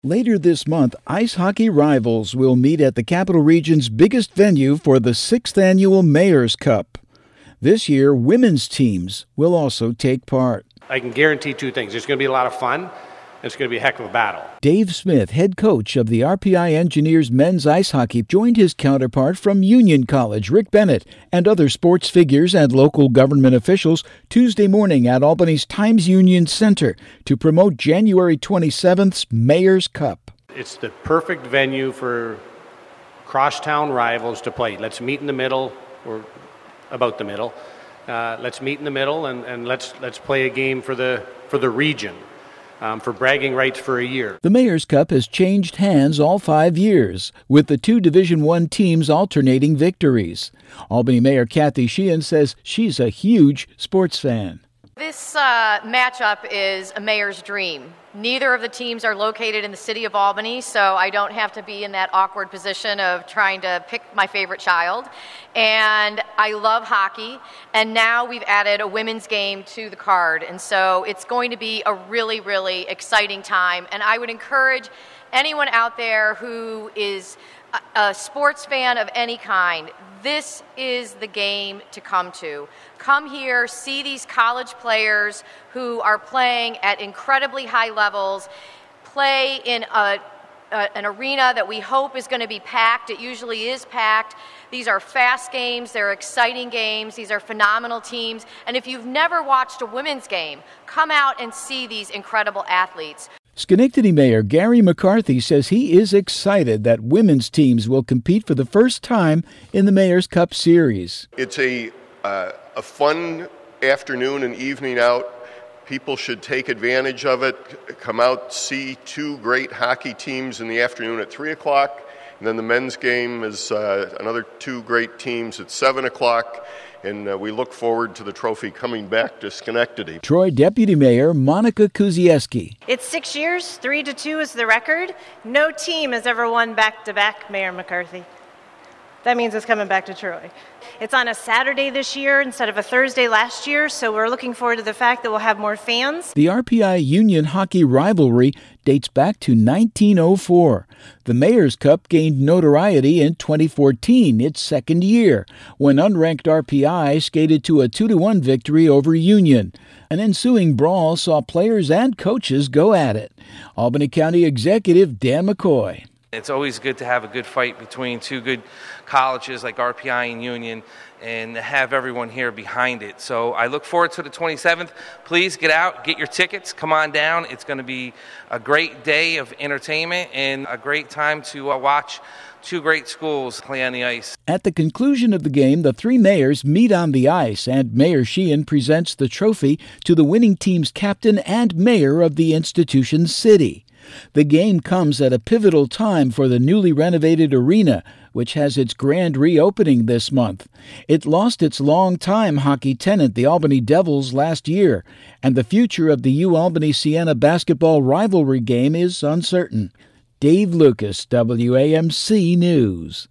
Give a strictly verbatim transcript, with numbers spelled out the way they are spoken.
Later this month, ice hockey rivals will meet at the Capital Region's biggest venue for the sixth annual Mayor's Cup. This year, women's teams will also take part. I can guarantee two things. It's going to be a lot of fun. It's going to be a heck of a battle. Dave Smith, head coach of the R P I Engineers men's ice hockey, joined his counterpart from Union College, Rick Bennett, and other sports figures and local government officials Tuesday morning at Albany's Times Union Center to promote January twenty-seventh's Mayor's Cup. It's the perfect venue for crosstown rivals to play. Let's meet in the middle, or about the middle. Uh, let's meet in the middle and, and let's let's play a game for the for the region. Um, for bragging rights for a year. The Mayor's Cup has changed hands all five years, with the two Division One teams alternating victories. Albany Mayor Kathy Sheehan says she's a huge sports fan. This uh, matchup is a mayor's dream. Neither of the teams are located in the city of Albany, so I don't have to be in that awkward position of trying to pick my favorite child. And I love hockey, and now we've added a women's game to the card. And so it's going to be a really, really exciting time. And I would encourage anyone out there who is a, a sports fan of any kind, this is the game to come to. Come here, see these college players who are playing at incredibly high levels, play in a, a, an arena that we hope is going to be packed. It usually is packed. These are fast games. They're exciting games. These are phenomenal teams. And if you've never watched a women's game, come out and see these incredible athletes. Schenectady Mayor Gary McCarthy says he is excited that women's teams will compete for the first time in the Mayor's Cup Series. It's a, uh, a fun afternoon and evening out. People should take advantage of it. Come out, see two great hockey teams in the afternoon at three o'clock. And then the men's game is uh, another two great teams at seven o'clock. And uh, we look forward to the trophy coming back to Schenectady. Troy Deputy Mayor Monica Kuzieski. It's six years, three to two is the record. No team has ever won back-to-back, Mayor McCarthy. That means it's coming back to Troy. It's on a Saturday this year instead of a Thursday last year, so we're looking forward to the fact that we'll have more fans. The R P I Union hockey rivalry dates back to nineteen oh four. The Mayor's Cup gained notoriety in twenty fourteen, its second year, when unranked R P I skated to a two to one victory over Union. An ensuing brawl saw players and coaches go at it. Albany County Executive Dan McCoy. It's always good to have a good fight between two good colleges like R P I and Union and have everyone here behind it. So I look forward to the twenty-seventh. Please get out, get your tickets, come on down. It's going to be a great day of entertainment and a great time to uh, watch two great schools play on the ice. At the conclusion of the game, the three mayors meet on the ice, and Mayor Sheehan presents the trophy to the winning team's captain and mayor of the institution's city. The game comes at a pivotal time for the newly renovated arena, which has its grand reopening this month. It lost its longtime hockey tenant, the Albany Devils, last year, and the future of the U-Albany-Siena basketball rivalry game is uncertain. Dave Lucas, W A M C News.